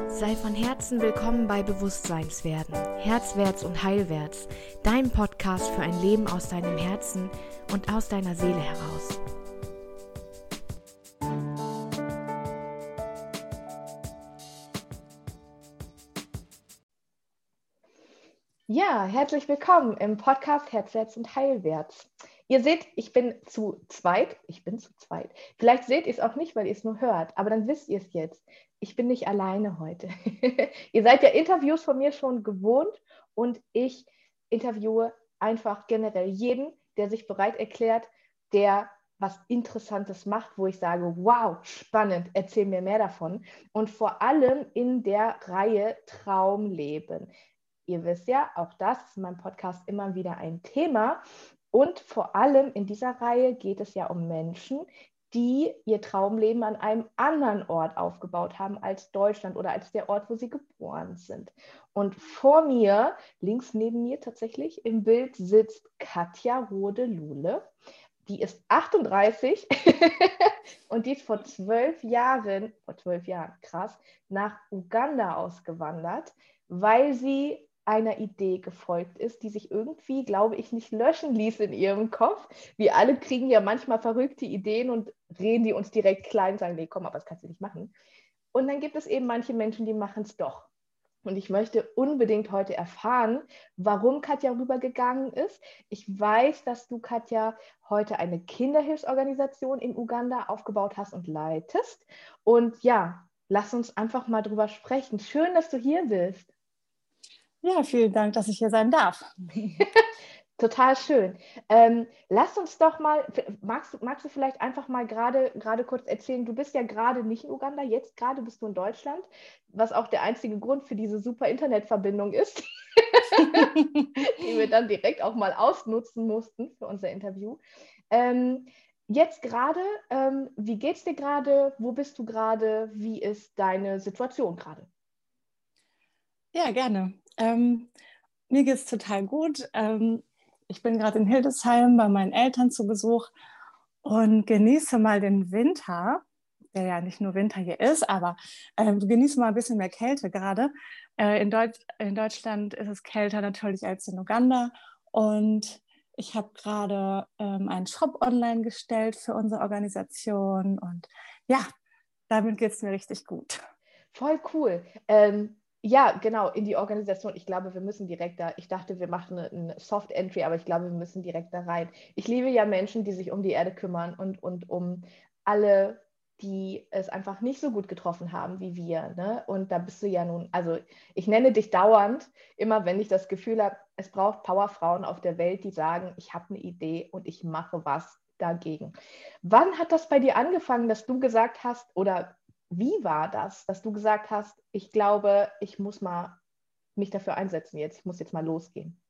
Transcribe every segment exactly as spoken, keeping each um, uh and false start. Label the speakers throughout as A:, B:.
A: Sei von Herzen willkommen bei Bewusstseinswerden, Herzwärts und Heilwärts, dein Podcast für ein Leben aus deinem Herzen und aus deiner Seele heraus.
B: Ja, herzlich willkommen im Podcast Herzwärts und Heilwärts. Ihr seht, ich bin zu zweit. Ich bin zu zweit. Vielleicht seht ihr es auch nicht, weil ihr es nur hört, aber dann wisst ihr es jetzt. Ich bin nicht alleine heute. Ihr seid ja Interviews von mir schon gewohnt und ich interviewe einfach generell jeden, der sich bereit erklärt, der was Interessantes macht, wo ich sage, wow, spannend, erzähl mir mehr davon. Und vor allem in der Reihe Traumleben. Ihr wisst ja, auch das ist in meinem Podcast immer wieder ein Thema. Und vor allem in dieser Reihe geht es ja um Menschen, die ihr Traumleben an einem anderen Ort aufgebaut haben als Deutschland oder als der Ort, wo sie geboren sind. Und vor mir, links neben mir tatsächlich im Bild, sitzt Katja Rode-Lule. Die ist achtunddreißig und die ist vor zwölf Jahren, vor zwölf Jahren, krass, nach Uganda ausgewandert, weil sie einer Idee gefolgt ist, die sich irgendwie, glaube ich, nicht löschen ließ in ihrem Kopf. Wir alle kriegen ja manchmal verrückte Ideen und reden die uns direkt klein und sagen, nee, komm, aber das kannst du nicht machen. Und dann gibt es eben manche Menschen, die machen es doch. Und ich möchte unbedingt heute erfahren, warum Katja rübergegangen ist. Ich weiß, dass du, Katja, heute eine Kinderhilfsorganisation in Uganda aufgebaut hast und leitest. Und ja, lass uns einfach mal drüber sprechen. Schön, dass du hier bist.
C: Ja, vielen Dank, dass ich hier sein darf.
B: Total schön. Ähm, lass uns doch mal, magst du, magst du vielleicht einfach mal gerade gerade kurz erzählen, du bist ja gerade nicht in Uganda, jetzt gerade bist du in Deutschland, was auch der einzige Grund für diese super Internetverbindung ist, die wir dann direkt auch mal ausnutzen mussten für unser Interview. Ähm, jetzt gerade, ähm, wie geht's dir gerade? Wo bist du gerade? Wie ist deine Situation gerade?
C: Ja, gerne. Ähm, mir geht es total gut. Ähm, ich bin gerade in Hildesheim bei meinen Eltern zu Besuch und genieße mal den Winter, der ja nicht nur Winter hier ist, aber äh, genieße mal ein bisschen mehr Kälte gerade. Äh, in, Deut- in Deutschland ist es kälter natürlich als in Uganda und ich habe gerade ähm, einen Shop online gestellt für unsere Organisation und ja, damit geht es mir richtig gut.
B: Voll cool. Ähm, ja, genau, in die Organisation. Ich glaube, wir müssen direkt da, ich dachte, wir machen eine, eine Soft Entry, aber ich glaube, wir müssen direkt da rein. Ich liebe ja Menschen, die sich um die Erde kümmern und, und um alle, die es einfach nicht so gut getroffen haben wie wir. Ne? Und da bist du ja nun, also ich nenne dich dauernd, immer wenn ich das Gefühl habe, es braucht Powerfrauen auf der Welt, die sagen, ich habe eine Idee und ich mache was dagegen. Wann hat das bei dir angefangen, dass du gesagt hast, oder wie war das, dass du gesagt hast, ich glaube, ich muss mal mich dafür einsetzen jetzt, ich muss jetzt mal losgehen?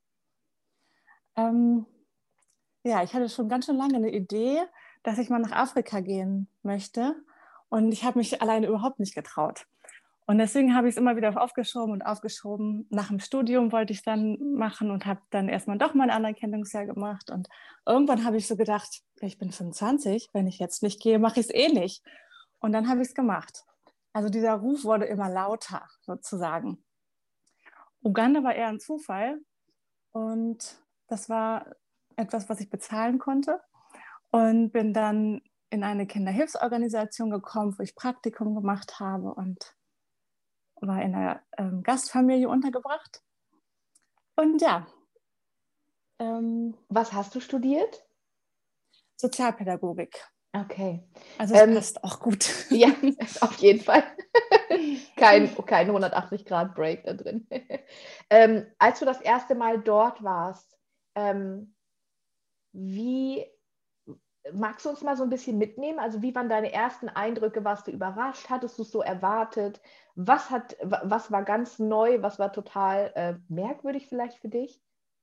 C: Ähm, ja, ich hatte schon ganz schön lange eine Idee, dass ich mal nach Afrika gehen möchte. Und ich habe mich alleine überhaupt nicht getraut. Und deswegen habe ich es immer wieder aufgeschoben und aufgeschoben. Nach dem Studium wollte ich es dann machen und habe dann erstmal doch mein Anerkennungsjahr gemacht. Und irgendwann habe ich so gedacht, ich bin fünfundzwanzig, wenn ich jetzt nicht gehe, mache ich es eh nicht. Und dann habe ich es gemacht. Also dieser Ruf wurde immer lauter sozusagen. Uganda war eher ein Zufall und das war etwas, was ich bezahlen konnte und bin dann in eine Kinderhilfsorganisation gekommen, wo ich Praktikum gemacht habe und war in einer ähm, Gastfamilie untergebracht. Und ja. Ähm,
B: Was hast du studiert?
C: Sozialpädagogik.
B: Okay.
C: Also es
B: Ähm,
C: passt auch gut.
B: Ja, auf jeden Fall. Kein, kein hundertachtzig Grad Break da drin. ähm, als du das erste Mal dort warst, ähm, wie magst du uns mal so ein bisschen mitnehmen? Also wie waren deine ersten Eindrücke? Warst du überrascht? Hattest du es so erwartet? Was hat, was war ganz neu? Was war total äh, merkwürdig vielleicht für dich?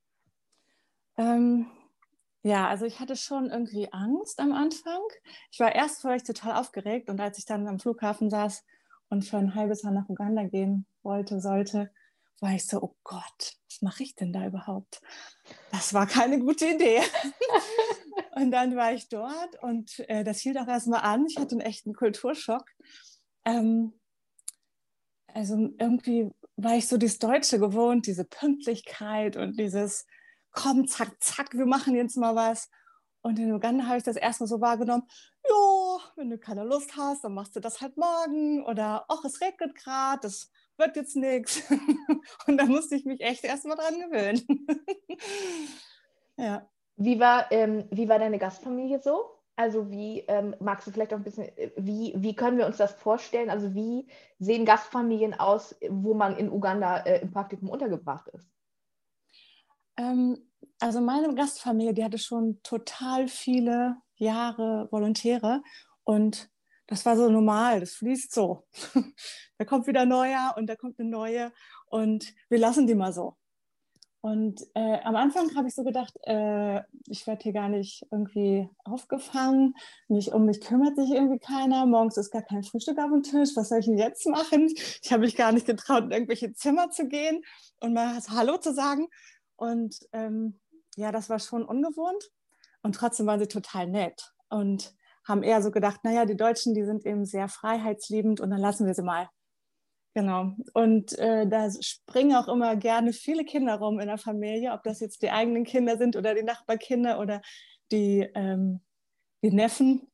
C: Ähm, ja, also ich hatte schon irgendwie Angst am Anfang. Ich war erst vorher total aufgeregt und als ich dann am Flughafen saß und für ein halbes Jahr nach Uganda gehen wollte, sollte, war ich so, oh Gott, was mache ich denn da überhaupt? Das war keine gute Idee. Und dann war ich dort und äh, das hielt auch erstmal an. Ich hatte einen echten Kulturschock. Ähm, also irgendwie war ich so dieses Deutsche gewohnt, diese Pünktlichkeit und dieses komm, zack, zack, wir machen jetzt mal was. Und in Uganda habe ich das erstmal so wahrgenommen, ja, wenn du keine Lust hast, dann machst du das halt morgen. Oder, ach, es regnet gerade, das wird jetzt nichts. Und da musste ich mich echt erstmal dran gewöhnen. Ja.
B: Wie war, ähm, wie war deine Gastfamilie so? Also wie, ähm, magst du vielleicht auch ein bisschen, äh, wie, wie können wir uns das vorstellen? Also wie sehen Gastfamilien aus, wo man in Uganda äh, im Praktikum untergebracht ist?
C: Ähm, also meine Gastfamilie, die hatte schon total viele Jahre Volontäre und das war so normal, das fließt so. Da kommt wieder ein neuer und da kommt eine neue und wir lassen die mal so. Und äh, am Anfang habe ich so gedacht, äh, ich werde hier gar nicht irgendwie aufgefangen, mich, um mich kümmert sich irgendwie keiner, morgens ist gar kein Frühstück auf dem Tisch, was soll ich denn jetzt machen? Ich habe mich gar nicht getraut, in irgendwelche Zimmer zu gehen und mal Hallo zu sagen. Und ähm, ja, das war schon ungewohnt und trotzdem waren sie total nett und haben eher so gedacht, naja, die Deutschen, die sind eben sehr freiheitsliebend und dann lassen wir sie mal. Genau. Und äh, da springen auch immer gerne viele Kinder rum in der Familie, ob das jetzt die eigenen Kinder sind oder die Nachbarkinder oder die, ähm, die Neffen.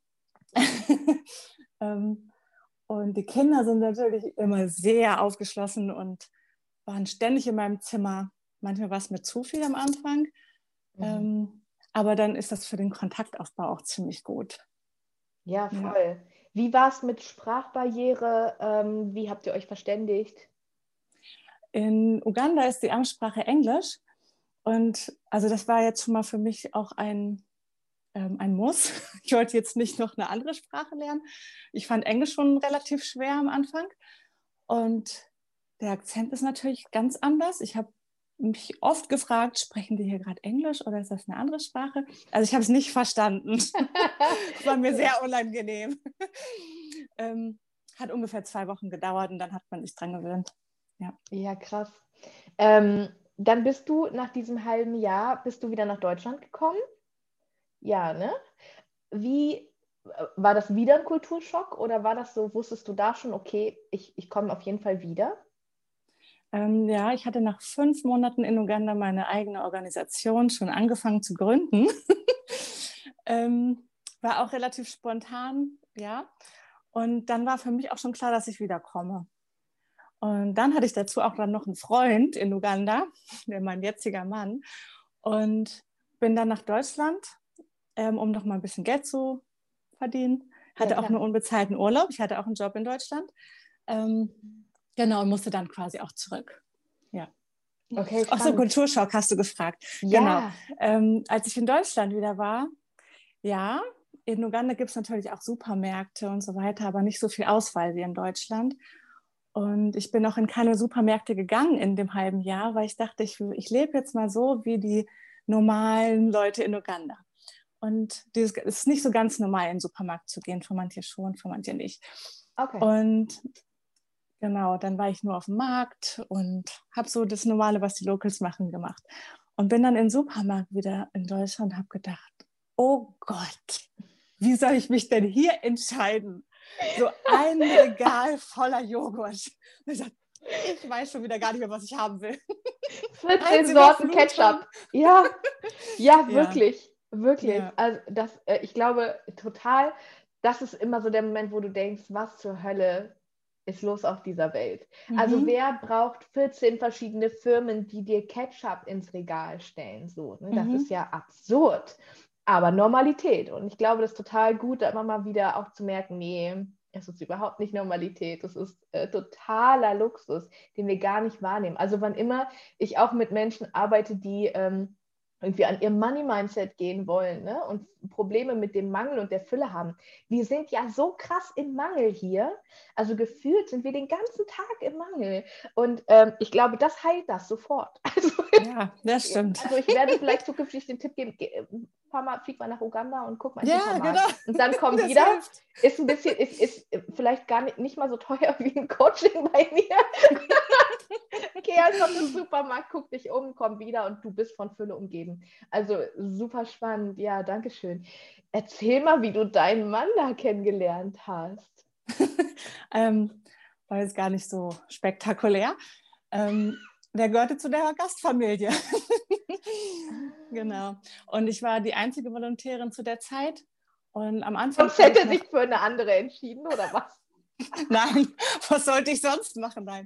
C: ähm, und die Kinder sind natürlich immer sehr aufgeschlossen und waren ständig in meinem Zimmer. Manchmal war es mir zu viel am Anfang. Mhm. Ähm, aber dann ist das für den Kontaktaufbau auch ziemlich gut.
B: Ja, voll. Ja. Wie war es mit Sprachbarriere? Ähm, wie habt ihr euch verständigt?
C: In Uganda ist die Amtssprache Englisch. Und also das war jetzt schon mal für mich auch ein, ähm, ein Muss. Ich wollte jetzt nicht noch eine andere Sprache lernen. Ich fand Englisch schon relativ schwer am Anfang. Und der Akzent ist natürlich ganz anders. Ich habe mich oft gefragt, sprechen die hier gerade Englisch oder ist das eine andere Sprache? Also ich habe es nicht verstanden. Das war mir sehr unangenehm. ähm, hat ungefähr zwei Wochen gedauert und dann hat man sich dran gewöhnt. Ja,
B: ja krass. Ähm, dann bist du nach diesem halben Jahr, bist du wieder nach Deutschland gekommen? Ja, ne? Wie, war das wieder ein Kulturschock oder war das so, wusstest du da schon, okay, ich, ich komme auf jeden Fall wieder?
C: Ähm, ja, ich hatte nach fünf Monaten in Uganda meine eigene Organisation schon angefangen zu gründen. ähm, war auch relativ spontan, ja. Und dann war für mich auch schon klar, dass ich wiederkomme. Und dann hatte ich dazu auch dann noch einen Freund in Uganda, der mein jetziger Mann. Und bin dann nach Deutschland, ähm, um noch mal ein bisschen Geld zu verdienen. Hatte ja, auch nur unbezahlten Urlaub. Ich hatte auch einen Job in Deutschland. Ähm, genau, und musste dann quasi auch zurück. Ja.
B: Okay,
C: Ach so, Kulturschock hast du gefragt.
B: Ja.
C: Genau. Ähm, als ich in Deutschland wieder war, ja, in Uganda gibt es natürlich auch Supermärkte und so weiter, aber nicht so viel Auswahl wie in Deutschland. Und ich bin auch in keine Supermärkte gegangen in dem halben Jahr, weil ich dachte, ich, ich lebe jetzt mal so wie die normalen Leute in Uganda. Und es ist nicht so ganz normal, in den Supermarkt zu gehen, für manche schon, für manche nicht.
B: Okay.
C: Und genau, dann war ich nur auf dem Markt und habe so das Normale, was die Locals machen, gemacht. Und bin dann in den Supermarkt wieder in Deutschland und habe gedacht, oh Gott, wie soll ich mich denn hier entscheiden? So ein Regal voller Joghurt. Und ich dachte, ich weiß schon wieder gar nicht mehr, was ich haben will.
B: vierzehn Sorten Ketchup. Ja, ja, wirklich. Ja. Wirklich. Ja. Also das, äh, ich glaube total, das ist immer so der Moment, wo du denkst, was zur Hölle ist los auf dieser Welt? Mhm. Also wer braucht vierzehn verschiedene Firmen, die dir Ketchup ins Regal stellen? So, ne? Das mhm. ist ja absurd. Aber Normalität. Und ich glaube, das ist total gut, da immer mal wieder auch zu merken, nee, es ist überhaupt nicht Normalität. Das ist äh, totaler Luxus, den wir gar nicht wahrnehmen. Also wann immer ich auch mit Menschen arbeite, die ähm, irgendwie an ihr Money-Mindset gehen wollen, ne? Und Probleme mit dem Mangel und der Fülle haben. Wir sind ja so krass im Mangel hier. Also gefühlt sind wir den ganzen Tag im Mangel. Und ähm, ich glaube, das heilt das sofort. Also,
C: ja, das stimmt.
B: Also ich werde vielleicht zukünftig den Tipp geben, fahr mal, flieg mal nach Uganda und guck mal in den
C: ja,
B: Supermarkt.
C: Genau.
B: Und dann komm das wieder. Hilft. Ist ein bisschen, ist, ist vielleicht gar nicht, nicht mal so teuer wie ein Coaching bei mir. Geh einfach in den Supermarkt, guck dich um, komm wieder und du bist von Fülle umgeben. Also super spannend. Ja, danke schön. Erzähl mal, wie du deinen Mann da kennengelernt hast.
C: ähm, war jetzt gar nicht so spektakulär. Ähm, der gehörte zu der Gastfamilie. Genau. Und ich war die einzige Volontärin zu der Zeit. Und am Anfang.
B: Sonst hätte er sich für eine andere entschieden, oder was?
C: Nein, was sollte ich sonst machen? Nein.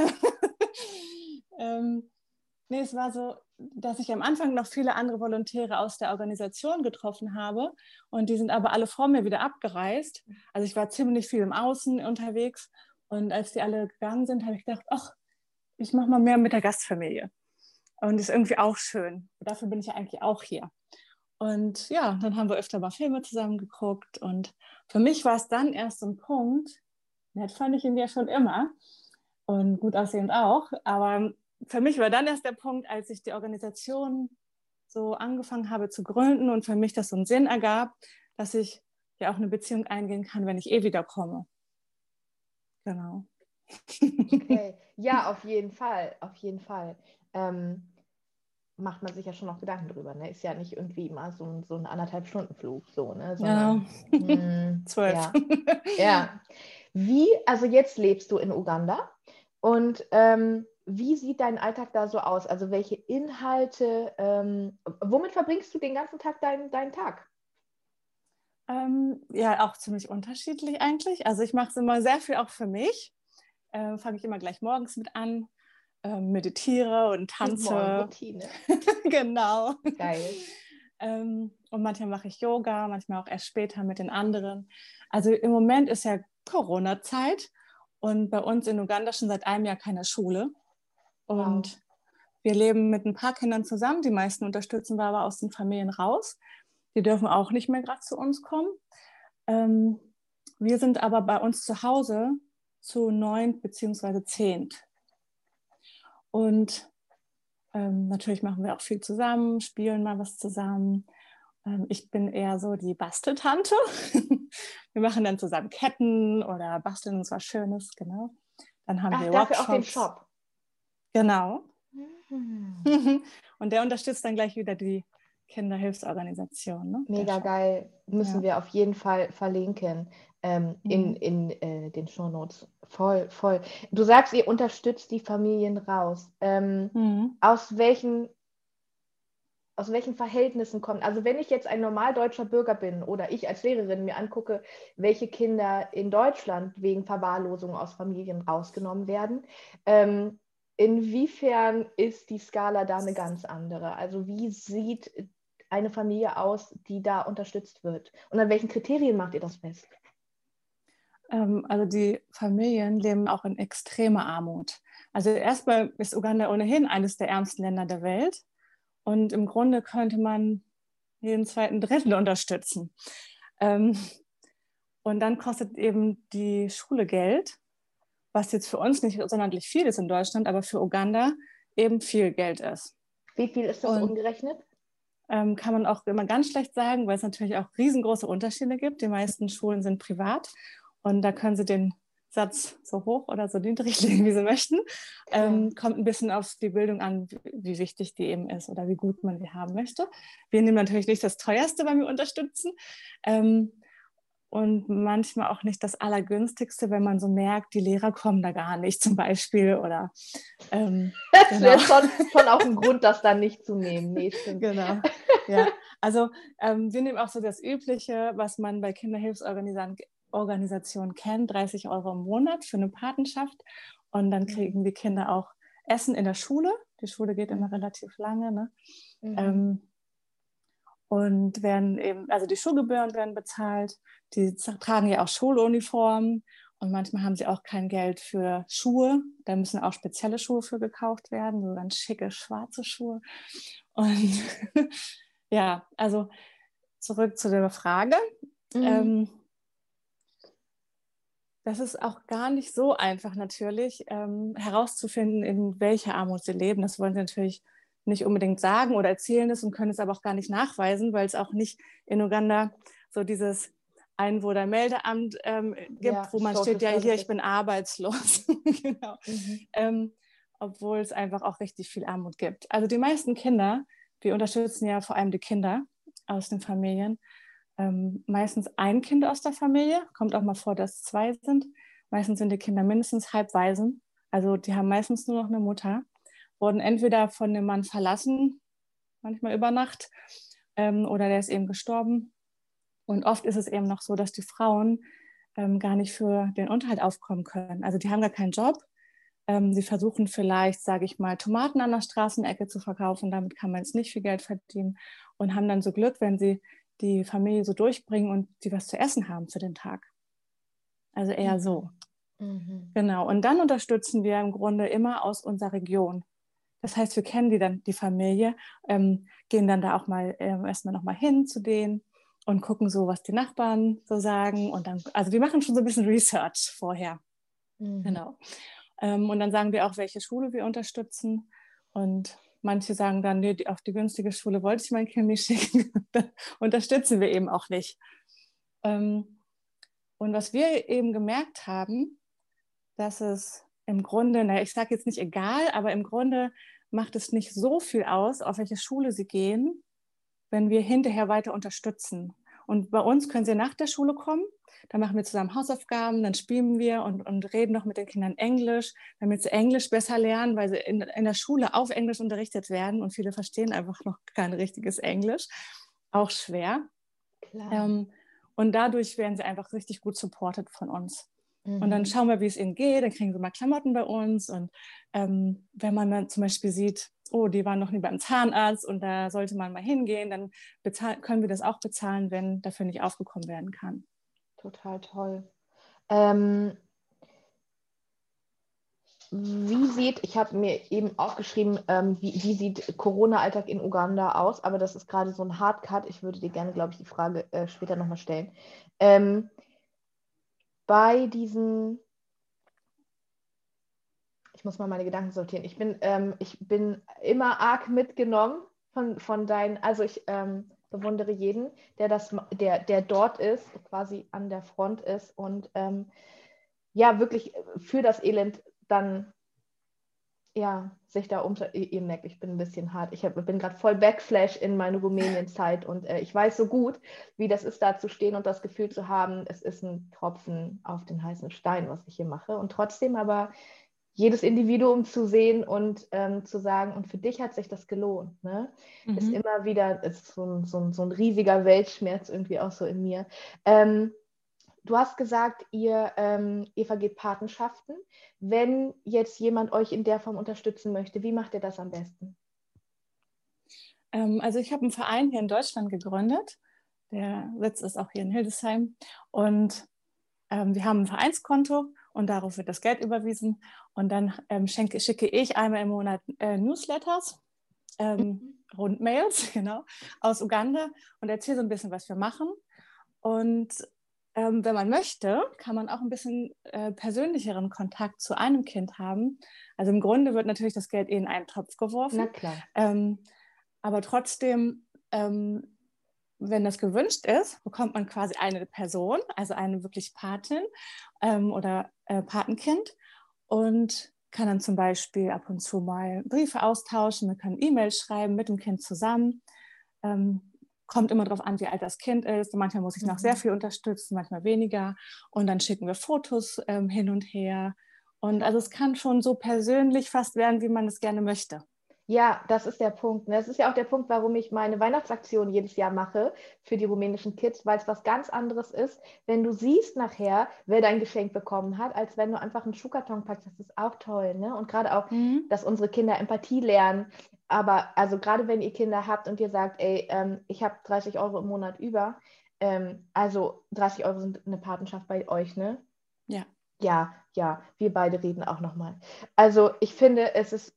C: ähm, nee, es war so, dass ich am Anfang noch viele andere Volontäre aus der Organisation getroffen habe. Und die sind aber alle vor mir wieder abgereist. Also ich war ziemlich viel im Außen unterwegs. Und als die alle gegangen sind, habe ich gedacht, ach, ich mache mal mehr mit der Gastfamilie. Und das ist irgendwie auch schön. Dafür bin ich ja eigentlich auch hier. Und ja, dann haben wir öfter mal Filme zusammen geguckt. Und für mich war es dann erst so ein Punkt, nett fand ich ihn ja schon immer und gut aussehend auch, aber für mich war dann erst der Punkt, als ich die Organisation so angefangen habe zu gründen und für mich das so einen Sinn ergab, dass ich ja auch eine Beziehung eingehen kann, wenn ich eh wiederkomme. Genau.
B: Okay, ja, auf jeden Fall, auf jeden Fall. Ähm, macht man sich ja schon noch Gedanken drüber, ne? Ist ja nicht irgendwie immer so ein, so ein anderthalb Stunden Flug, so, ne? Sondern,
C: ja,
B: mh,
C: zwölf.
B: Ja. Ja. Wie, also jetzt lebst du in Uganda und ähm, wie sieht dein Alltag da so aus? Also welche Inhalte, ähm, womit verbringst du den ganzen Tag deinen, deinen Tag?
C: Ähm, ja, auch ziemlich unterschiedlich eigentlich. Also ich mache es immer sehr viel auch für mich. Äh, fange ich immer gleich morgens mit an. Ähm, meditiere und tanze.
B: Morgenroutine.
C: Genau.
B: Geil.
C: ähm, und manchmal mache ich Yoga, manchmal auch erst später mit den anderen. Also im Moment ist ja Corona-Zeit und bei uns in Uganda schon seit einem Jahr keine Schule. Und wow. Wir leben mit ein paar Kindern zusammen. Die meisten unterstützen wir aber aus den Familien raus. Die dürfen auch nicht mehr gerade zu uns kommen. Ähm, wir sind aber bei uns zu Hause zu neunt beziehungsweise zehnt. Und ähm, natürlich machen wir auch viel zusammen, spielen mal was zusammen. Ähm, ich bin eher so die Basteltante. Wir machen dann zusammen Ketten oder basteln uns was Schönes, genau. Dann haben
B: Ach,
C: wir
B: dafür
C: Workshops.
B: auch den Shop.
C: Genau.
B: Mhm.
C: Und der unterstützt dann gleich wieder die Kinderhilfsorganisation. Ne?
B: Mega geil. Müssen
C: ja.
B: wir auf jeden Fall verlinken ähm, mhm. in, in äh, den Shownotes. Voll, voll. Du sagst, ihr unterstützt die Familien raus. Ähm, mhm. Aus welchen aus welchen Verhältnissen kommt, also wenn ich jetzt ein normal deutscher Bürger bin oder ich als Lehrerin mir angucke, welche Kinder in Deutschland wegen Verwahrlosung aus Familien rausgenommen werden, ähm, inwiefern ist die Skala da eine ganz andere? Also wie sieht eine Familie aus, die da unterstützt wird? Und an welchen Kriterien macht ihr das fest?
C: Ähm, also die Familien leben auch in extremer Armut. Also erstmal ist Uganda ohnehin eines der ärmsten Länder der Welt. Und im Grunde könnte man jeden zweiten Dritten unterstützen. Ähm, und dann kostet eben die Schule Geld, was jetzt für uns nicht sonderlich viel ist in Deutschland, aber für Uganda eben viel Geld ist.
B: Wie viel ist das und, umgerechnet?
C: Ähm, kann man auch immer ganz schlecht sagen, weil es natürlich auch riesengroße Unterschiede gibt. Die meisten Schulen sind privat und da können Sie den Satz so hoch oder so niedrig legen, wie Sie möchten. Ähm, kommt ein bisschen auf die Bildung an, wie wichtig die eben ist oder wie gut man sie haben möchte. Wir nehmen natürlich nicht das Teuerste, weil wir unterstützen. Ähm, und manchmal auch nicht das Allergünstigste, wenn man so merkt, die Lehrer kommen da gar nicht zum Beispiel. Oder, ähm,
B: das genau. wäre schon, schon auch ein Grund, das dann nicht zu nehmen. Nee, stimmt.
C: Genau. Ja, also ähm, wir nehmen auch so das Übliche, was man bei Kinderhilfsorganisationen kennt, dreißig Euro im Monat für eine Patenschaft. Und dann kriegen die Kinder auch Essen in der Schule. Die Schule geht immer relativ lange. Ne? Mhm. Ähm, und werden eben, also die Schulgebühren werden bezahlt. Die tragen ja auch Schuluniformen. Und manchmal haben sie auch kein Geld für Schuhe. Da müssen auch spezielle Schuhe für gekauft werden, so ganz schicke schwarze Schuhe. Und ja, also zurück zu der Frage. Mhm. Ähm, das ist auch gar nicht so einfach natürlich, ähm, herauszufinden, in welcher Armut sie leben. Das wollen sie natürlich nicht unbedingt sagen oder erzählen es und können es aber auch gar nicht nachweisen, weil es auch nicht in Uganda so dieses Einwohnermeldeamt ähm, gibt, ja, wo man steht, ja hier, ich bin arbeitslos. Genau. Mhm. Ähm, obwohl es einfach auch richtig viel Armut gibt. Also die meisten Kinder, wir unterstützen ja vor allem die Kinder aus den Familien, ähm, meistens ein Kind aus der Familie, kommt auch mal vor, dass zwei sind. Meistens sind die Kinder mindestens halbwaisen. Also die haben meistens nur noch eine Mutter, wurden entweder von dem Mann verlassen, manchmal über Nacht, ähm, oder der ist eben gestorben. Und oft ist es eben noch so, dass die Frauen ähm, gar nicht für den Unterhalt aufkommen können. Also die haben gar keinen Job. Ähm, sie versuchen vielleicht, sage ich mal, Tomaten an der Straßenecke zu verkaufen. Damit kann man jetzt nicht viel Geld verdienen und haben dann so Glück, wenn sie die Familie so durchbringen und sie was zu essen haben für den Tag. Also eher so.
B: Mhm.
C: Genau. Und dann unterstützen wir im Grunde immer aus unserer Region. Das heißt, wir kennen die dann, die Familie, ähm, gehen dann da auch mal ähm, erstmal nochmal hin zu denen und gucken so, was die Nachbarn so sagen. Und dann, also wir machen schon so ein bisschen Research vorher.
B: Mhm.
C: Genau. Ähm, und dann sagen wir auch, welche Schule wir unterstützen. Und manche sagen dann, nee, die, auf die günstige Schule wollte ich mein Kind nicht schicken. Dann unterstützen wir eben auch nicht. Ähm, und was wir eben gemerkt haben, dass es im Grunde, naja, ich sage jetzt nicht egal, aber im Grunde macht es nicht so viel aus, auf welche Schule sie gehen, wenn wir hinterher weiter unterstützen. Und bei uns können sie nach der Schule kommen, dann machen wir zusammen Hausaufgaben, dann spielen wir und, und reden noch mit den Kindern Englisch, damit sie Englisch besser lernen, weil sie in, in der Schule auf Englisch unterrichtet werden und viele verstehen einfach noch kein richtiges Englisch. Auch schwer.
B: Klar.
C: Ähm, und dadurch werden sie einfach richtig gut supported von uns.
B: Mhm.
C: Und dann schauen wir, wie es ihnen geht, dann kriegen sie mal Klamotten bei uns. Und ähm, wenn man dann zum Beispiel sieht, oh, die waren noch nie beim Zahnarzt und da sollte man mal hingehen, dann bezahl- können wir das auch bezahlen, wenn dafür nicht aufgekommen werden kann.
B: Total toll. Ähm, wie sieht, ich habe mir eben aufgeschrieben, ähm, wie, wie sieht Corona-Alltag in Uganda aus, aber das ist gerade so ein Hardcut. Ich würde dir gerne, glaube ich, die Frage äh, später nochmal stellen. Ähm, bei diesen, ich muss mal meine Gedanken sortieren, ich bin, ähm, ich bin immer arg mitgenommen von, von deinen, also ich ähm, bewundere jeden, der, das, der, der dort ist, quasi an der Front ist und ähm, ja, wirklich für das Elend dann ja, sich da unter, ihr, ihr merkt, ich bin ein bisschen hart. Ich hab, bin gerade voll Backflash in meine Rumänien-Zeit und äh, ich weiß so gut, wie das ist, da zu stehen und das Gefühl zu haben, es ist ein Tropfen auf den heißen Stein, was ich hier mache. Und trotzdem aber jedes Individuum zu sehen und ähm, zu sagen, und für dich hat sich das gelohnt, ne?
C: Mhm.
B: Ist immer wieder, ist so ein, so, ein, so ein riesiger Weltschmerz irgendwie auch so in mir. Ähm, Du hast gesagt, ihr, ähm, ihr vergebt Patenschaften. Wenn jetzt jemand euch in der Form unterstützen möchte, wie macht ihr das am besten?
C: Ähm, also ich habe einen Verein hier in Deutschland gegründet. Der Sitz ist auch hier in Hildesheim. Und ähm, wir haben ein Vereinskonto und darauf wird das Geld überwiesen. Und dann ähm, schenke, schicke ich einmal im Monat äh, Newsletters, ähm, Rundmails, genau, aus Uganda und erzähle so ein bisschen, was wir machen. Und ähm, wenn man möchte, kann man auch ein bisschen äh, persönlicheren Kontakt zu einem Kind haben. Also im Grunde wird natürlich das Geld eh in einen Topf geworfen.
B: Na klar.
C: Ähm, aber trotzdem, ähm, wenn das gewünscht ist, bekommt man quasi eine Person, also eine wirklich Patin ähm, oder äh, Patenkind und kann dann zum Beispiel ab und zu mal Briefe austauschen, man kann E-Mails schreiben mit dem Kind zusammen. Ähm, kommt immer darauf an, wie alt das Kind ist. Manchmal muss ich noch
B: Mhm.
C: sehr viel unterstützen, manchmal weniger. Und dann schicken wir Fotos ähm, hin und her. Und also es kann schon so persönlich fast werden, wie man es gerne möchte.
B: Ja, das ist der Punkt. Das ist ja auch der Punkt, warum ich meine Weihnachtsaktion jedes Jahr mache für die rumänischen Kids, weil es was ganz anderes ist, wenn du siehst nachher, wer dein Geschenk bekommen hat, als wenn du einfach einen Schuhkarton packst. Das ist auch toll, ne? Und gerade auch,
C: Mhm.
B: dass unsere Kinder Empathie lernen. Aber also gerade wenn ihr Kinder habt und ihr sagt, ey, ähm, ich habe dreißig Euro im Monat über, ähm, also dreißig Euro sind eine Patenschaft bei euch, ne?
C: Ja.
B: Ja, ja, wir beide reden auch nochmal. Also ich finde, es ist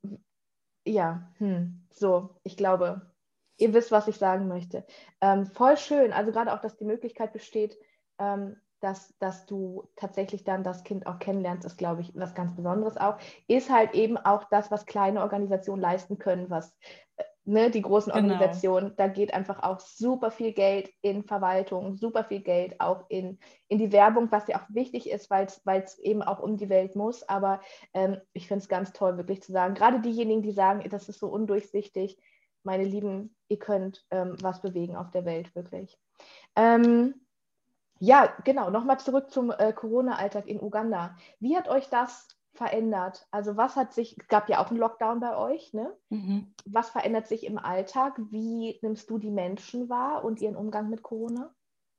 B: ja, hm, so, ich glaube, ihr wisst, was ich sagen möchte. Ähm, voll schön, also gerade auch, dass die Möglichkeit besteht, ähm, dass, dass du tatsächlich dann das Kind auch kennenlernst, ist, glaube ich, was ganz Besonderes auch. Ist halt eben auch das, was kleine Organisationen leisten können, was äh, ne, die großen
C: Genau.
B: Organisationen, da geht einfach auch super viel Geld in Verwaltung, super viel Geld auch in, in die Werbung, was ja auch wichtig ist, weil es eben auch um die Welt muss. Aber ähm, ich finde es ganz toll, wirklich zu sagen, gerade diejenigen, die sagen, das ist so undurchsichtig, meine Lieben, ihr könnt ähm, was bewegen auf der Welt, wirklich. Ähm, Ja, genau. Nochmal zurück zum äh, Corona-Alltag in Uganda. Wie hat euch das verändert? Also was hat sich, es gab ja auch einen Lockdown bei euch, ne?
C: Mhm.
B: Was verändert sich im Alltag? Wie nimmst du die Menschen wahr und ihren Umgang mit Corona?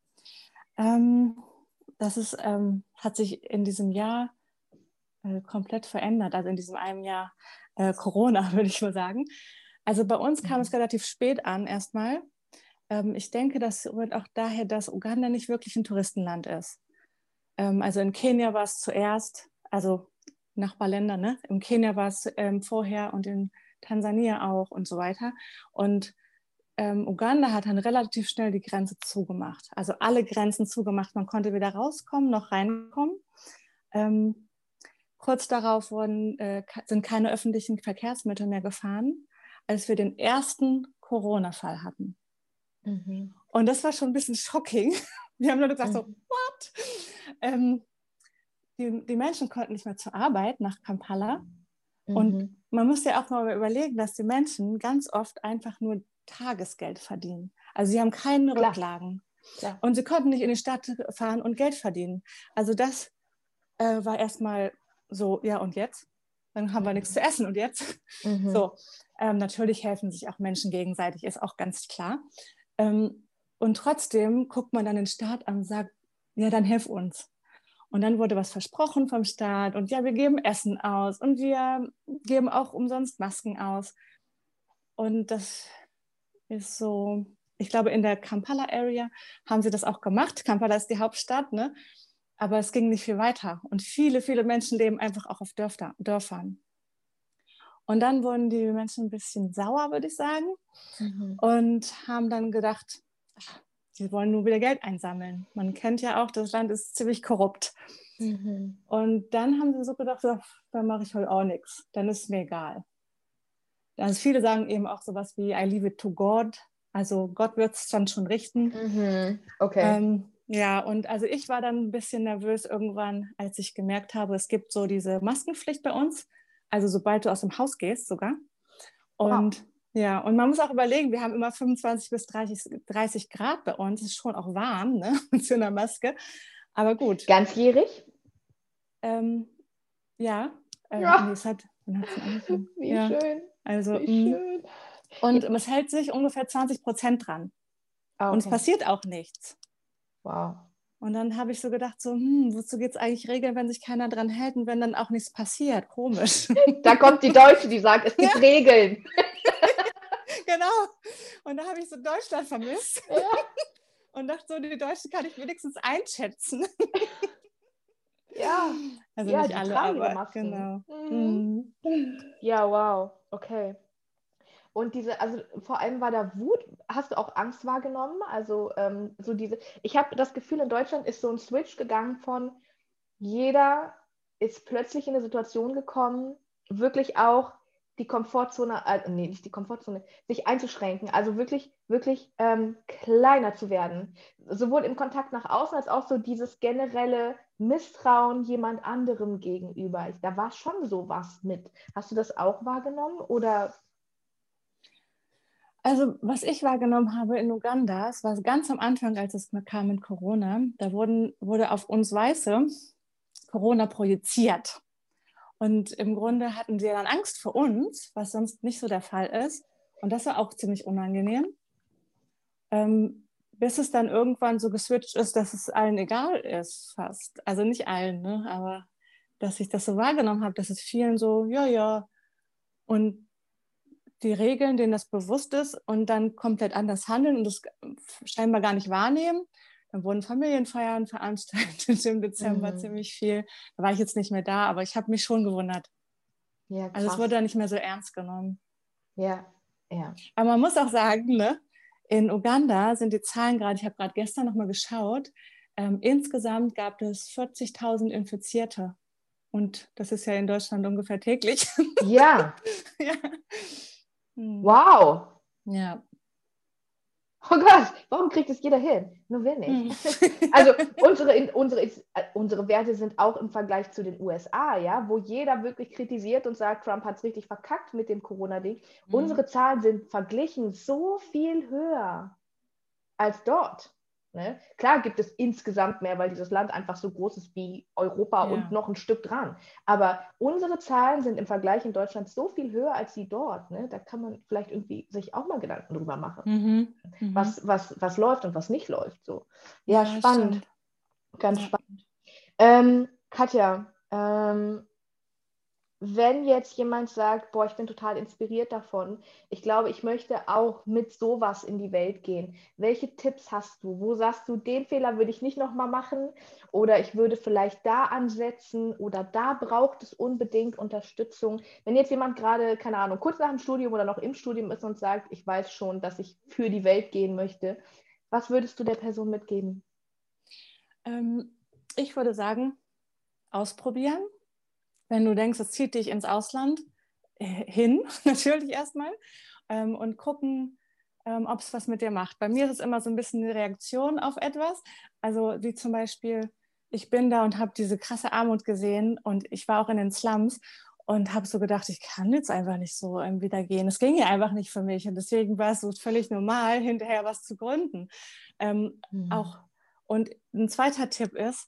C: Ähm, das ist, ähm, hat sich in diesem Jahr äh, komplett verändert, also in diesem einen Jahr äh, Corona, würde ich mal sagen. Also bei uns kam es relativ spät an erstmal. Ähm, ich denke, das rührt auch daher, dass Uganda nicht wirklich ein Touristenland ist. Ähm, also in Kenia war es zuerst, also Nachbarländer, ne? In Kenia war es ähm, vorher und in Tansania auch und so weiter. Und ähm, Uganda hat dann relativ schnell die Grenze zugemacht. Also alle Grenzen zugemacht. Man konnte weder rauskommen noch reinkommen. Ähm, kurz darauf wurden, äh, sind keine öffentlichen Verkehrsmittel mehr gefahren, als wir den ersten Corona-Fall hatten.
B: Mhm.
C: Und das war schon ein bisschen shocking. Wir haben nur gesagt, so,
B: Mhm.
C: what? Ähm, die, die Menschen konnten nicht mehr zur Arbeit nach Kampala. Und
B: Mhm.
C: man muss ja auch mal überlegen, dass die Menschen ganz oft einfach nur Tagesgeld verdienen. Also sie haben keine
B: Klar,
C: Rücklagen.
B: klar.
C: Und sie konnten nicht in die Stadt fahren und Geld verdienen. Also das äh, war erstmal so, ja und jetzt? Dann haben wir nichts zu essen und jetzt?
B: Mhm.
C: So, ähm, natürlich helfen sich auch Menschen gegenseitig, ist auch ganz klar. Ähm, und trotzdem guckt man dann den Staat an und sagt, ja, dann hilf uns. Und dann wurde was versprochen vom Staat und ja, wir geben Essen aus und wir geben auch umsonst Masken aus. Und das ist so, ich glaube, in der Kampala-Area haben sie das auch gemacht. Kampala ist die Hauptstadt, ne? Aber es ging nicht viel weiter. Und viele, viele Menschen leben einfach auch auf Dörfer, Dörfern. Und dann wurden die Menschen ein bisschen sauer, würde ich sagen,
B: Mhm.
C: und haben dann gedacht, ach, sie wollen nur wieder Geld einsammeln. Man kennt ja auch, das Land ist ziemlich korrupt.
B: Mhm.
C: Und dann haben sie so gedacht, so, dann mache ich heute auch nichts. Dann ist es mir egal. Also viele sagen eben auch sowas wie, I leave it to God. Also Gott wird es dann schon richten.
B: Mhm. Okay.
C: Ähm, ja, und also ich war dann ein bisschen nervös irgendwann, als ich gemerkt habe, es gibt so diese Maskenpflicht bei uns. Also sobald du aus dem Haus gehst sogar. Und
B: Wow.
C: ja, und man muss auch überlegen, wir haben immer fünfundzwanzig bis dreißig, dreißig Grad bei uns. Ist schon auch warm, ne, zu einer Maske. Aber gut.
B: Ganzjährig?
C: Ähm, ja, äh, nee,
B: Ja.
C: es hat, wann hat es denn angefangen?
B: Wie
C: Ja,
B: schön.
C: also,
B: Wie
C: mh.
B: schön.
C: Und
B: Ja.
C: es hält sich ungefähr zwanzig Prozent dran.
B: Ah,
C: Und es
B: okay.
C: passiert auch nichts.
B: Wow.
C: Und dann habe ich so gedacht, so, hm, wozu geht es eigentlich regeln, wenn sich keiner dran hält und wenn dann auch nichts passiert? Komisch.
B: Da kommt die Deutsche, die sagt, es gibt
C: Ja.
B: Regeln.
C: Genau. Und da habe ich so Deutschland vermisst
B: Ja.
C: und dachte so, die Deutschen kann ich wenigstens einschätzen.
B: Ja.
C: Also
B: Ja,
C: nicht
B: die
C: alle,
B: tragen ihre
C: aber
B: Masken.
C: genau.
B: Mhm.
C: Mhm.
B: Ja, wow. Okay. Und diese, also vor allem war da Wut. Hast du auch Angst wahrgenommen? Also ähm, so diese, ich habe das Gefühl, in Deutschland ist so ein Switch gegangen von jeder ist plötzlich in eine Situation gekommen, wirklich auch die Komfortzone, äh, nee, nicht die Komfortzone, sich einzuschränken, also wirklich, wirklich ähm, kleiner zu werden. Sowohl im Kontakt nach außen als auch so dieses generelle Misstrauen jemand anderem gegenüber. Ich, da war schon sowas mit. Hast du das auch wahrgenommen oder?
C: Also was ich wahrgenommen habe in Uganda, es war ganz am Anfang, als es kam mit Corona, da wurden, wurde auf uns Weiße Corona projiziert. Und im Grunde hatten sie dann Angst vor uns, was sonst nicht so der Fall ist. Und das war auch ziemlich unangenehm. Ähm, bis es dann irgendwann so geswitcht ist, dass es allen egal ist, fast. Also nicht allen, ne? Aber dass ich das so wahrgenommen habe, dass es vielen so, ja, ja. Und die Regeln, denen das bewusst ist und dann komplett anders handeln und das scheinbar gar nicht wahrnehmen. Dann wurden Familienfeiern veranstaltet im Dezember
B: Mhm.
C: ziemlich viel. Da war ich jetzt nicht mehr da, aber ich habe mich schon gewundert.
B: Ja,
C: Also es
B: krass.
C: wurde dann nicht mehr so ernst genommen.
B: Ja, ja.
C: Aber man muss auch sagen, ne, in Uganda sind die Zahlen gerade, ich habe gerade gestern nochmal geschaut, ähm, insgesamt gab es vierzigtausend Infizierte. Und das ist ja in Deutschland ungefähr täglich.
B: Ja,
C: Ja. Hm.
B: wow.
C: Ja.
B: Oh Gott, warum kriegt es jeder hin? Nur wir nicht.
C: Hm.
B: Also unsere, unsere, unsere Werte sind auch im Vergleich zu den U S A, ja, wo jeder wirklich kritisiert und sagt, Trump hat es richtig verkackt mit dem Corona-Ding.
C: Hm.
B: Unsere Zahlen sind verglichen so viel höher als dort. Ne? Klar gibt es insgesamt mehr, weil dieses Land einfach so groß ist wie Europa
C: Ja.
B: und noch ein Stück dran. Aber unsere Zahlen sind im Vergleich in Deutschland so viel höher als die dort. Ne? Da kann man vielleicht irgendwie sich auch mal Gedanken drüber machen,
C: Mhm. Mhm.
B: was, was, was läuft und was nicht läuft. So. Ja,
C: Ja,
B: spannend.
C: stimmt.
B: Ganz
C: Ja.
B: spannend. Ähm, Katja, ähm, wenn jetzt jemand sagt, boah, ich bin total inspiriert davon, ich glaube, ich möchte auch mit sowas in die Welt gehen. Welche Tipps hast du? Wo sagst du, den Fehler würde ich nicht nochmal machen oder ich würde vielleicht da ansetzen oder da braucht es unbedingt Unterstützung? Wenn jetzt jemand gerade, keine Ahnung, kurz nach dem Studium oder noch im Studium ist und sagt, ich weiß schon, dass ich für die Welt gehen möchte, was würdest du der Person mitgeben?
C: Ähm, ich würde sagen, ausprobieren. Wenn du denkst, es zieht dich ins Ausland, äh, hin, natürlich erstmal, ähm, und gucken, ähm, ob es was mit dir macht. Bei mir ist es immer so ein bisschen eine Reaktion auf etwas. Also wie zum Beispiel, ich bin da und habe diese krasse Armut gesehen und ich war auch in den Slums und habe so gedacht, ich kann jetzt einfach nicht so ähm, wieder gehen. Es ging ja einfach nicht für mich und deswegen war es so völlig normal, hinterher was zu gründen. Ähm,
B: Hm.
C: auch. Und ein zweiter Tipp ist,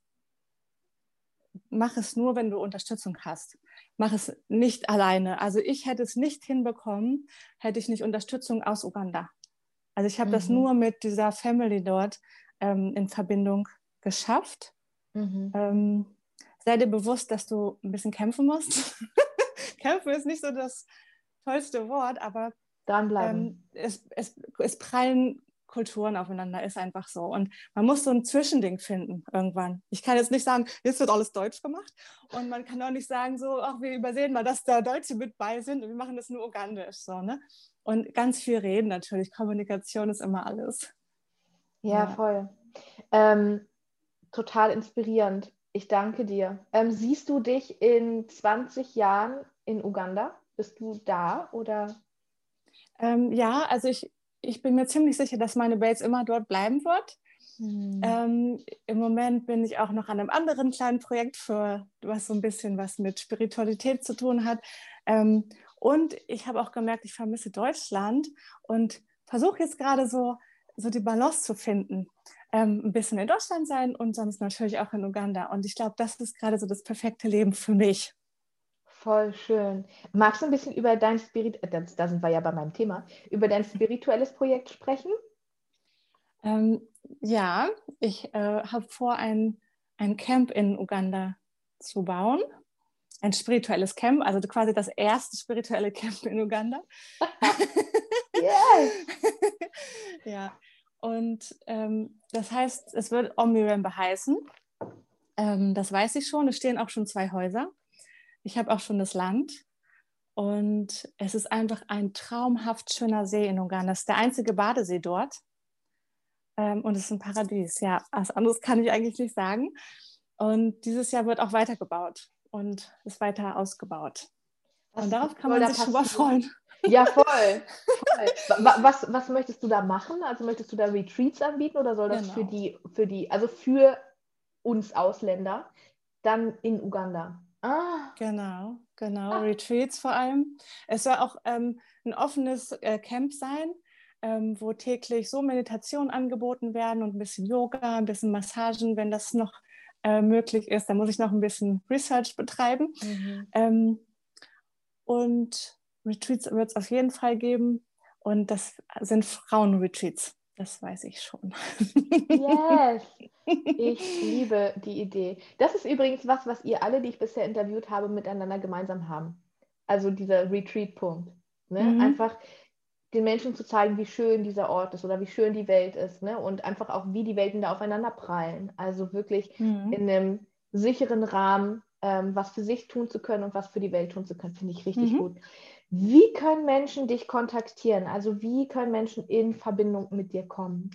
C: mach es nur, wenn du Unterstützung hast. Mach es nicht alleine. Also ich hätte es nicht hinbekommen, hätte ich nicht Unterstützung aus Uganda. Also ich habe das
B: Mhm.
C: nur mit dieser Family dort ähm, in Verbindung geschafft.
B: Mhm.
C: Ähm, sei dir bewusst, dass du ein bisschen kämpfen musst. Kämpfen ist nicht so das tollste Wort, aber
B: Dranbleiben.
C: ähm, es, es, es prallen Kulturen aufeinander, ist einfach so. Und man muss so ein Zwischending finden irgendwann. Ich kann jetzt nicht sagen, jetzt wird alles Deutsch gemacht. Und man kann auch nicht sagen, so, ach, wir übersehen mal, dass da Deutsche mit bei sind und wir machen das nur ugandisch. So, ne? Und ganz viel reden natürlich. Kommunikation ist immer alles.
B: Ja,
C: Ja.
B: voll. Ähm, total inspirierend. Ich danke dir. Ähm, siehst du dich in zwanzig Jahren in Uganda? Bist du da oder?
C: Ähm, ja, also ich, ich bin mir ziemlich sicher, dass meine Base immer dort bleiben wird.
B: Hm.
C: Ähm, Im Moment bin ich auch noch an einem anderen kleinen Projekt, für was so ein bisschen was mit Spiritualität zu tun hat. Ähm, und ich habe auch gemerkt, ich vermisse Deutschland und versuche jetzt gerade so, so die Balance zu finden. Ähm, ein bisschen in Deutschland sein und sonst natürlich auch in Uganda. Und ich glaube, das ist gerade so das perfekte Leben für mich.
B: Voll schön. Magst du ein bisschen über dein Spirit, äh, das, da sind wir ja bei meinem Thema, über dein spirituelles Projekt sprechen?
C: Ähm, ja, ich äh, habe vor, ein, ein Camp in Uganda zu bauen. Ein spirituelles Camp, also quasi das erste spirituelle Camp in Uganda.
B: Yes!
C: Ja, und ähm, das heißt, es wird Omniwembe heißen. Ähm, das weiß ich schon. Es stehen auch schon zwei Häuser. Ich habe auch schon das Land. Und es ist einfach ein traumhaft schöner See in Uganda. Das ist der einzige Badesee dort. Ähm, und es ist ein Paradies. Ja, was anderes kann ich eigentlich nicht sagen. Und dieses Jahr wird auch weitergebaut und ist weiter ausgebaut.
B: Was,
C: Und
B: was
C: darauf kann
B: soll
C: man
B: da
C: sich schon mal
B: passieren?
C: freuen.
B: Ja, voll. voll. Wa- Was, was möchtest du da machen? Also möchtest du da Retreats anbieten oder soll das für
C: Genau.
B: die, für die, also für uns Ausländer dann in Uganda? Ah,
C: Genau, genau,
B: ah.
C: Retreats vor allem. Es soll auch ähm, ein offenes äh, Camp sein, ähm, wo täglich so Meditationen angeboten werden und ein bisschen Yoga, ein bisschen Massagen, wenn das noch äh, möglich ist. Da muss ich noch ein bisschen Research betreiben.
B: Mhm.
C: Ähm, und Retreats wird es auf jeden Fall geben. Und das sind Frauen-Retreats. Das weiß ich schon.
B: Yes, ich liebe die Idee. Das ist übrigens was, was ihr alle, die ich bisher interviewt habe, miteinander gemeinsam haben. Also dieser Retreat-Punkt. Ne?
C: Mhm.
B: Einfach den Menschen zu zeigen, wie schön dieser Ort ist oder wie schön die Welt ist. Ne? Und einfach auch, wie die Welten da aufeinander prallen. Also wirklich
C: Mhm.
B: in einem sicheren Rahmen, ähm, was für sich tun zu können und was für die Welt tun zu können, finde ich richtig
C: Mhm.
B: gut. Wie können Menschen dich kontaktieren? Also wie können Menschen in Verbindung mit dir kommen?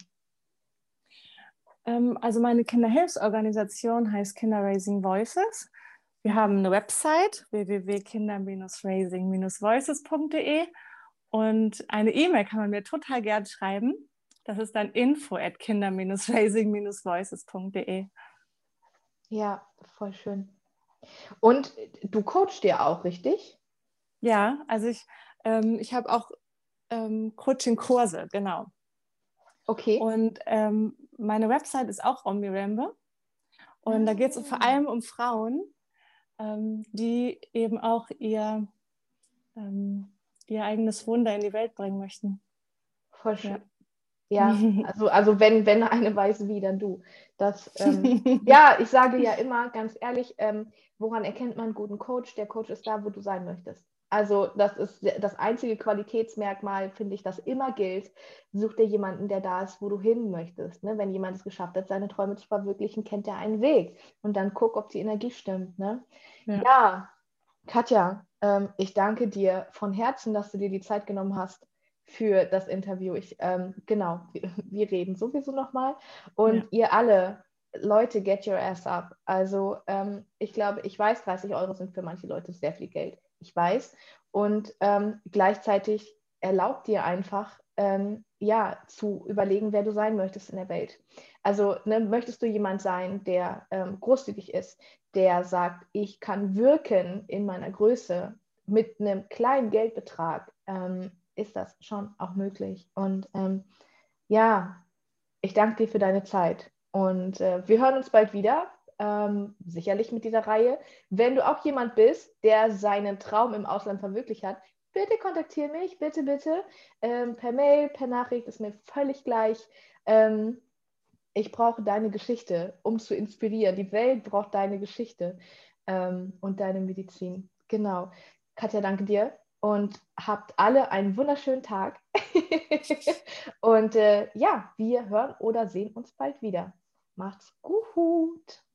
C: Ähm, also meine Kinderhilfsorganisation heißt Kinder Raising Voices. Wir haben eine Website w w w punkt kinder raising voices punkt d e und eine E-Mail kann man mir total gern schreiben. Das ist dann info at kinder raising voices punkt d e.
B: Ja, voll schön. Und du coachst dir auch, richtig?
C: Ja, also ich, ähm, ich habe auch ähm, Coaching-Kurse, genau.
B: Okay.
C: Und ähm, meine Website ist auch Omnirambe. Und da geht es vor allem um Frauen, ähm, die eben auch ihr, ähm, ihr eigenes Wunder in die Welt bringen möchten.
B: Voll schön. Ja, ja also, also wenn, wenn eine weiß, wie, dann du. Das, ähm, ja, ich sage ja immer, ganz ehrlich, ähm, woran erkennt man einen guten Coach? Der Coach ist da, wo du sein möchtest. Also das ist das einzige Qualitätsmerkmal, finde ich, das immer gilt. Such dir jemanden, der da ist, wo du hin möchtest. Ne? Wenn jemand es geschafft hat, seine Träume zu verwirklichen, kennt er einen Weg. Und dann guck, ob die Energie stimmt. Ne? Ja. ja, Katja, ähm, ich danke dir von Herzen, dass du dir die Zeit genommen hast für das Interview. Ich, ähm, genau, wir, wir reden sowieso nochmal. Und ja. ihr alle, Leute, get your ass up. Also ähm, ich glaube, ich weiß, dreißig Euro sind für manche Leute sehr viel Geld. Ich weiß. Und ähm, gleichzeitig erlaubt dir einfach, ähm, ja, zu überlegen, wer du sein möchtest in der Welt. Also ne, möchtest du jemand sein, der ähm, großzügig ist, der sagt, ich kann wirken in meiner Größe mit einem kleinen Geldbetrag, ähm, ist das schon auch möglich. Und ähm, ja, ich danke dir für deine Zeit. Und äh, wir hören uns bald wieder. Ähm, sicherlich mit dieser Reihe. Wenn du auch jemand bist, der seinen Traum im Ausland verwirklicht hat, bitte kontaktiere mich, bitte, bitte. Ähm, per Mail, per Nachricht, ist mir völlig gleich. Ähm, ich brauche deine Geschichte, um zu inspirieren. Die Welt braucht deine Geschichte ähm, und deine Medizin. Genau. Katja, danke dir und habt alle einen wunderschönen Tag. Und äh, ja, wir hören oder sehen uns bald wieder. Macht's gut.